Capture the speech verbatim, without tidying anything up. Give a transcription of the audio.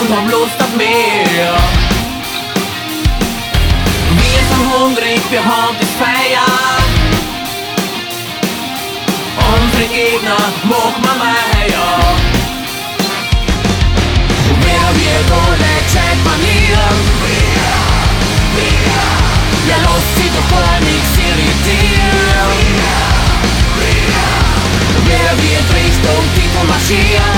hab Lust auf mehr. Wir sind hungrig, wir haben das Feier. Unsere Gegner machen wir Meier. Wer wird alle gescheit manieren? Ja, lasst sich doch gar nichts irritieren. Wer wird Richtung Titel marschieren?